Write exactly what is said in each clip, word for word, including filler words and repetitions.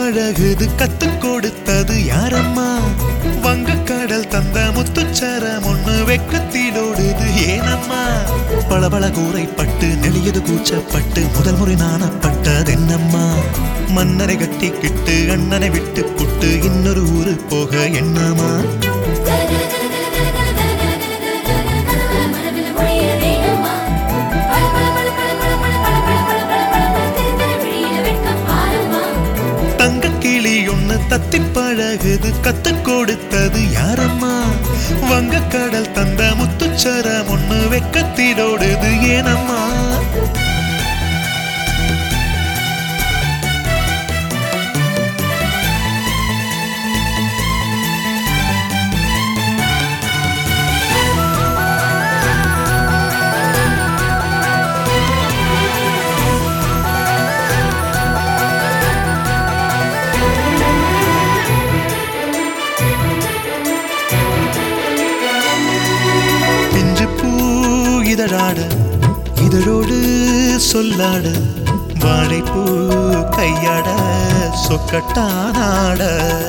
பழகுது கத்து கொடுத்தது யாரம்மா? வங்கக்கடல் தந்த முத்துச்சரம் ஒண்ணு வெக்கத்திலோடுது ஏனம்மா? பளபள கூரைப்பட்டு நெளியது கூச்சப்பட்டு முதல் முறை நாணப்பட்டது என்னம்மா? மன்னரை கட்டிக்கிட்டு அண்ணனை விட்டு புட்டு இன்னொரு ஊரு போக என்னம்மா? தத்தி பழகுது கத்து கொடுத்தது யாரம்மா? வங்கக்கடல் தந்த முத்துச்சரம் ஒண்ணு வெக்கத்திலோடுது ஏனம்மா? இதழாட இதழோடு சொல்லாட வாழைப்பூ கையாட சொக்கட்டானாட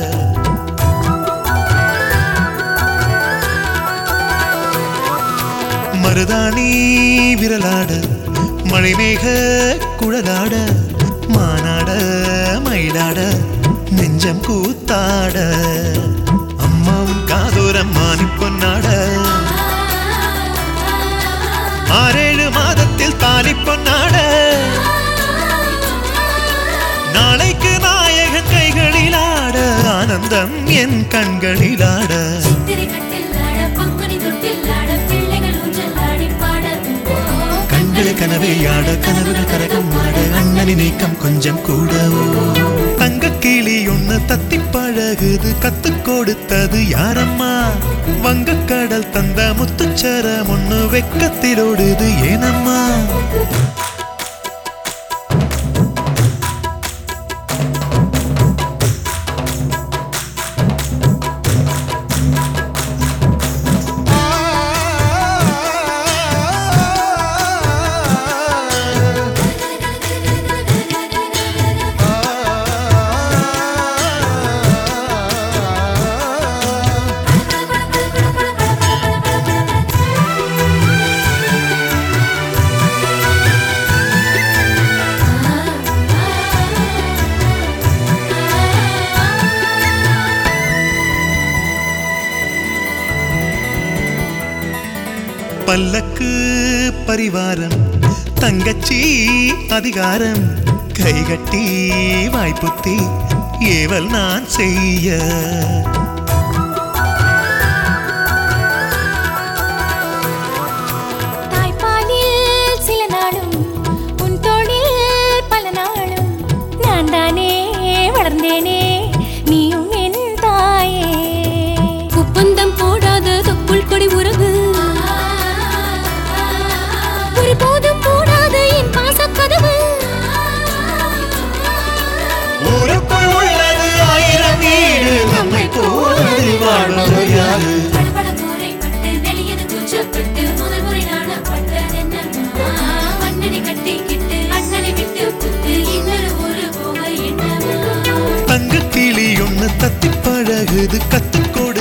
மருதாணி விரலாட மழைமேக குழலாட மானாட மயிலாட நெஞ்சம் கூத்தாட அம்மாவும் காதோரம் மானி பொன்னாட ஆறேழு மாதத்தில் தாலி பொன்னாட நாளைக்கு நாயகன் கைகளில் ஆட ஆனந்தம் என் கண்களில் ஆட கண்களை கனவே ஆட கனவுகள் கரகம் ஆட அண்ணனின் நீக்கம் கொஞ்சம் கூடவோ தங்க கிளி ஒண்ணு தத்தி பழகுது கத்து கொடுத்தது யாரம்மா? வங்கக்கடல் தந்த முத்துச்சரம் ஒண்ணு வெக்கத்திலோடுது ஏனம்மா? பல்லக்கு பரிவாரம் தங்கச்சி அதிகாரம் கைகட்டி வாய்ப்புத்தி ஏவல் நான் செய்ய தாய்ப்பாலில் சில நாளும் உன் தோளில் பல நாளும் நான் தானே வளர்ந்தேனே நீயும் என் தாயே ஒப்பந்தம் போடாத தொப்புள் கொடி உறவு போதும் போடாத என் பாசக்கதவு ஊருக்குள் உள்ளது ஆயிரம் வீடு நம்மை போல் வாழ்வது யாரு? படபட கூரைப்பட்டு நெளியது கூச்சப்பட்டு முதல் முறை நாணப்பட்டது என்னம்மா? அண்ணனை கட்டிக்கிட்டு அண்ணனை விட்டு புட்டு இன்னொரு ஊரு போக என்னம்மா? தங்க கிளி ஒண்ணு தத்தி பழகுது கத்து கொடு